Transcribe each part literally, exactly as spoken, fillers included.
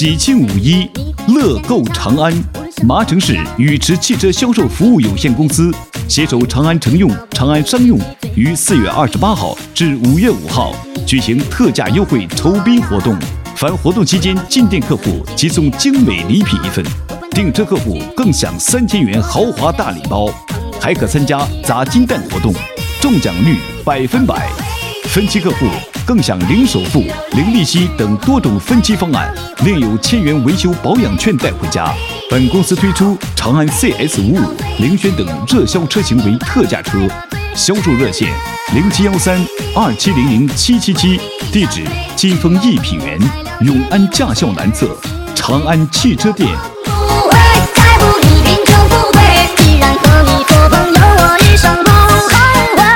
喜庆五一，乐购长安。麻城市宇驰汽车销售服务有限公司携手长安乘用、长安商用，于四月二十八号至五月五号举行特价优惠酬宾活动。凡活动期间进店客户即送精美礼品一份，订车客户更享三千元豪华大礼包，还可参加砸金蛋活动，中奖率百分百。分期客户更享零首付、零利息等多种分期方案，另有千元维修保养券带回家。本公司推出长安 C S 五五、凌轩等热销车型为特价车，销售热线零七幺三二七零零七七七，地址金丰益品园永安驾校南侧长安汽车店。 不会，再不一定就不会，依然和你做朋友，我一生不后悔。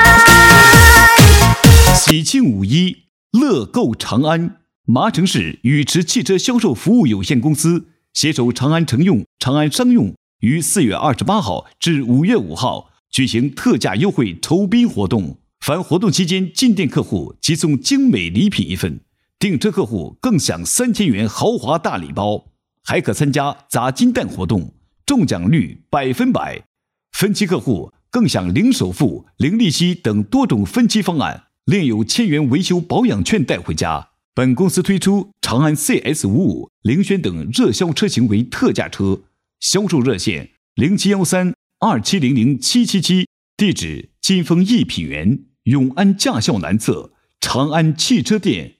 喜庆五一，乐购长安。麻城市宇驰汽车销售服务有限公司携手长安乘用、长安商用，于四月二十八号至五月五号举行特价优惠酬宾活动。凡活动期间进店客户即送精美礼品一份，订车客户更享三千元豪华大礼包，还可参加砸金蛋活动，中奖率百分百。分期客户更享零首付、零利息等多种分期方案，另有千元维修保养券带回家。本公司推出长安 C S 五五、凌轩等热销车型为特价车，销售热线零七幺三二七零零七七七，地址金丰益品园永安驾校南侧长安汽车店。